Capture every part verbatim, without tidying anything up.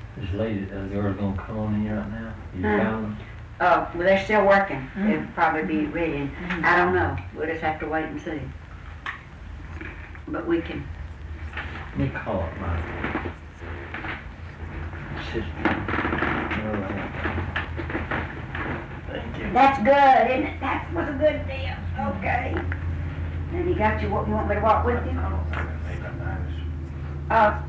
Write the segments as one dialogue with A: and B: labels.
A: This lady, the girl's gonna come on in here right now. You
B: Hmm.
A: found them?
B: Uh, well, they're still working.
C: Mm.
B: They'll probably be ready.
C: Mm.
B: I don't know. We'll just have to wait and see. But we can.
A: Let me call it my sister. All right. Thank you.
B: That's good, isn't it? That was a good deal. Okay. And you got your, what you want me to walk with you? Uh,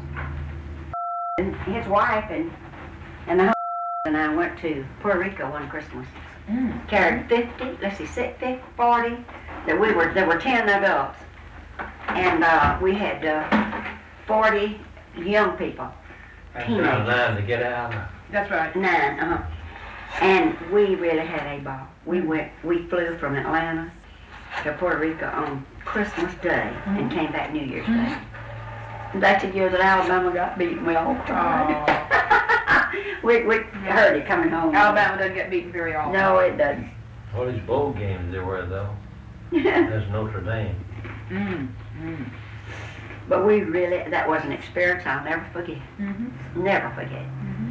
B: and his wife and, and the husband and I went to Puerto Rico one Christmas.
C: Mm.
B: Carried fifty, let's see, fifty, forty, that we were, there were ten adults. And, uh, we had, uh, forty young people,
A: That's
B: teenagers.
A: around nine to get out of.
C: That's right.
B: Nine, uh-huh. And we really had a ball. We went, we flew from Atlanta to Puerto Rico on Christmas Day and came back New Year's Day. That's the year that Alabama got beaten. We all cried. we, we heard it coming home.
C: Alabama doesn't get beaten very often.
B: No, it doesn't.
A: All these bowl games there were though. There's Notre Dame.
C: Mm. Mm.
B: But we really, that was an experience I'll never forget.
C: Mm-hmm.
B: Never forget.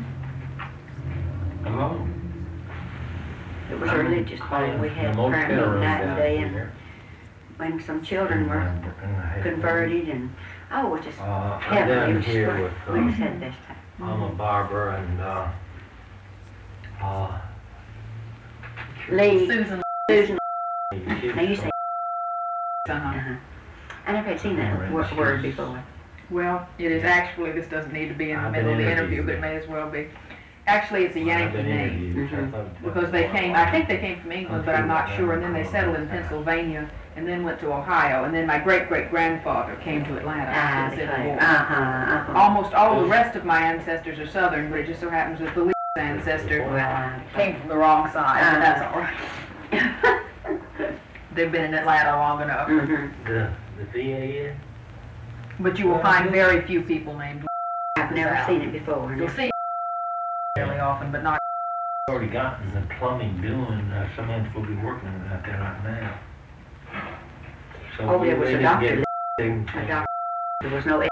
C: Mm-hmm.
A: Hello.
B: It was a religious thing. We had
A: The motel
B: prayer meeting
A: room
B: night and
A: down
B: day, and
A: here.
B: when some children were
A: In the head.
B: converted, and oh, it was just
A: Uh, I'm
B: heaven. It
A: down
B: was
A: here
B: great.
A: with,
B: We just
A: uh,
B: had this time.
A: I'm a barber and, uh, uh,
B: Lee,
C: Susan.
B: Susan.
A: she-
B: Now you say,
C: Uh-huh.
B: uh-huh. I never had seen that wo- word before.
C: Well, it is actually, this doesn't need to be in the
A: I've
C: middle of
A: been
C: the interview,
A: interviewed.
C: but it may as well be. Actually, it's a
A: I've
C: Yankee
A: been
C: name.
A: interviewed, so I
B: Mhm.
A: thought it was-
C: Because they came, I think they came from England, but I'm not sure, and then they settled in Pennsylvania, and then went to Ohio, and then my great-great-grandfather came to Atlanta
B: Ah,
C: after the Civil
B: declare.
C: War.
B: Uh-huh, uh-huh.
C: Almost all the rest of my ancestors are Southern, but it just so happens that the least ancestor
B: Well, I-
C: came from the wrong side, but that's all right.
B: Mhm.
C: They've been in Atlanta long enough.
A: The, the V A N?
C: But you will find very few people named.
B: I've never seen it before.
C: You'll see it fairly often, but not.
A: Already gotten the plumbing doing, uh, someone's will be working out there right now. So
B: Oh,
A: we
B: there was a
A: really
B: doctor.
A: get things-
B: A doctor. There was no.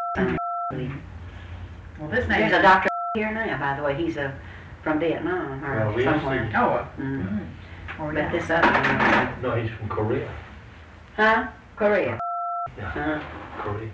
C: Well, this name.
B: There's a doctor here now, by the way. He's a, from Vietnam
A: Well,
B: or
A: we
B: somewhere.
A: used
C: Oh.
B: Mm.
C: Mm-hmm. Or
B: But
C: yeah.
B: this other one,
A: No, he's from Korea.
B: huh? Korea.
A: Yeah,
B: Uh,
A: Korea.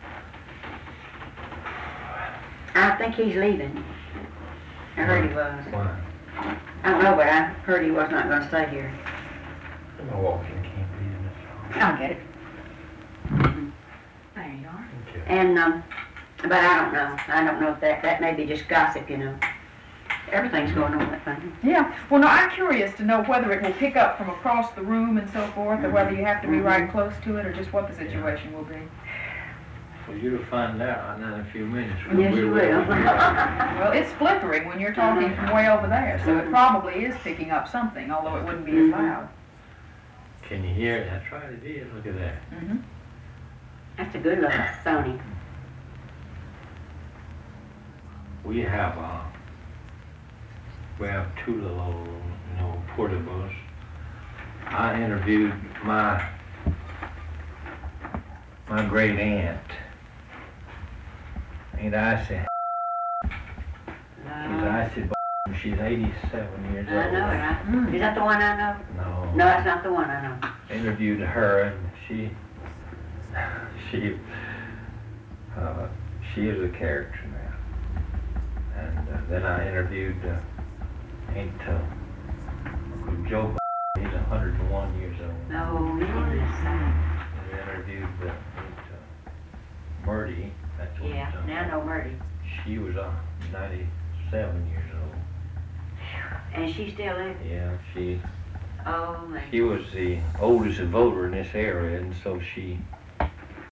B: I think he's leaving. I heard he was.
A: Why?
B: I don't know, but I heard he was not going to stay here.
A: Milwaukee can't be in this.
C: I'll get it.
B: Mhm.
C: There you are.
A: Okay.
B: And um, but I don't know. I don't know if that that may be just gossip, you know. Everything's going on that thing.
C: Yeah. Well, no, I'm curious to know whether it will pick up from across the room and so forth, or whether you have to be right close to it, or just what the situation will be.
A: Well, you'll find out in a few minutes.
B: Yes,
A: We're-
B: you
A: we're-
B: will.
C: Well, it's flickering when you're talking from way over there, so it probably is picking up something, although it wouldn't be as loud.
A: Can you hear it? That's right, it is. Look at that.
C: Mm-hmm.
B: That's a good look, Sony.
A: We have, uh, we have two little, you know, portables. I interviewed my, my great aunt. Ain't I said, I said, she's eighty-seven years old.
B: I know it. I, is that the one I know?
A: No.
B: No, that's not the one I know.
A: Interviewed her and she, she, uh, she is a character now. And uh, then I interviewed, uh, Aunt, uh, Joe, he's a hundred and one years old.
B: No, goodness.
A: We interviewed, uh, Aunt, uh, Murdy, that's what
B: Yeah,
A: he's on.
B: now I know Murdy.
A: She was, uh, ninety-seven years old.
B: And she still lives.
A: Yeah, she,
B: Oh, man.
A: she was the oldest voter in this area, and so she